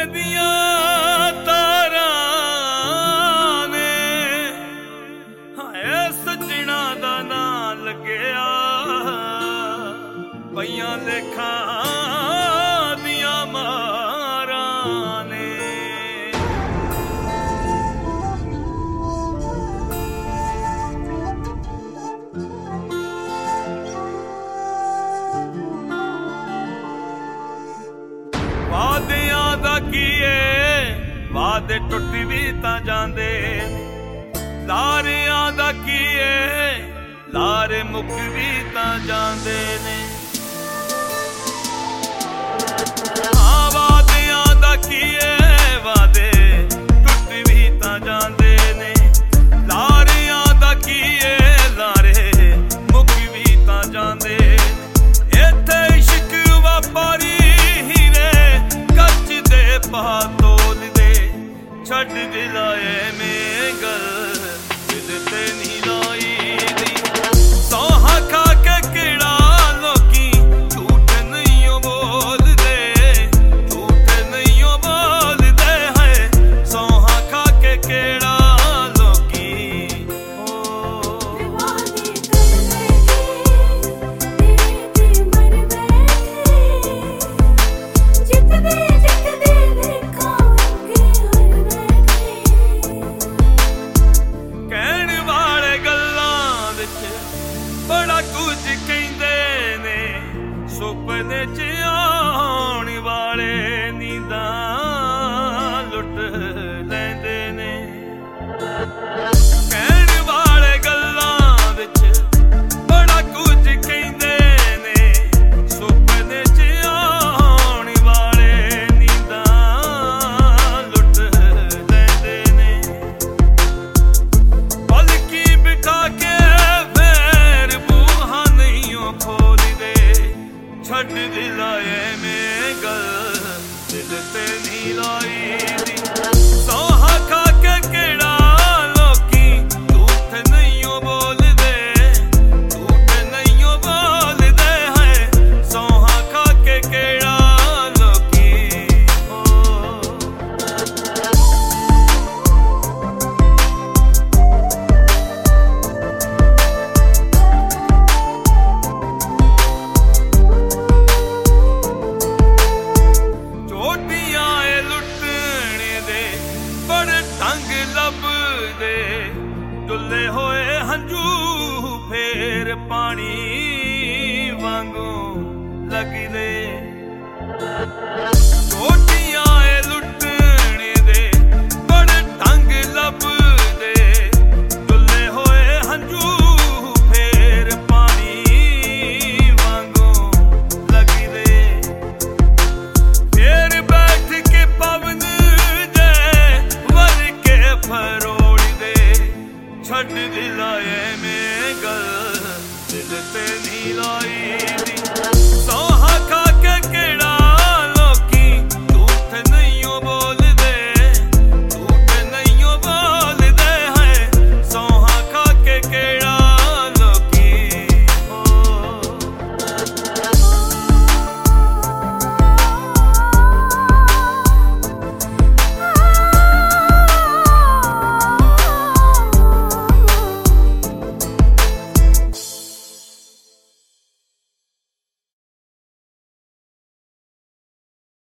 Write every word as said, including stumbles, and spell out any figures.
दिया तारा ने हाय सजना दा ना लग्या पईयां लेखा दिया मारा ने। वादियां दा कीए वादे टुट भी तां जांदे, लारियां दा कीए लारे मुक भी तां जांदे ने। हाँ वादियां दा कीए वादे टुट भी तां जांदे ने, लारियां दा कीए लारे मुक भी तां जांदे। इत्थे इश्क व्यापारी पा तोल दे छड़ दिलाए में गल दिल ते नहीं लाई दी। सोहा खा के किड़ा लोकी झूठ नहीं बोल दे, झूठ नहीं बोल दे है सोहा खा के किड़ा लोकी। बड़ा कुछ कहंदे ने सुपने च आउण वाले नींदां लुट लैंदे ने। कहण वाले गल्लां विच बड़ा कुछ कहंदे ने सुपने च आउण वाले नींदां लुट लैंदे ने। पलकी बिठा के छड़ दिलाए में गल दिल ते नहीं लाई दी। सोहा खा के किड़ा लोकी झूठ नहीं बोल दे, झूठ नहीं बोल दे है सोहा खा के किड़ा लोकी। ढंग लभदे डुले होए हंजू फेर पानी वांगू लगदे। छोटियां ए लुटने दे बड़े ढंग लभदे डुले होए हंजू फेर पानी वांगू लगदे। फेर बैठ के पवन फरोड़ दे छड़ दिलाए में गल दिल ते नहीं लाई।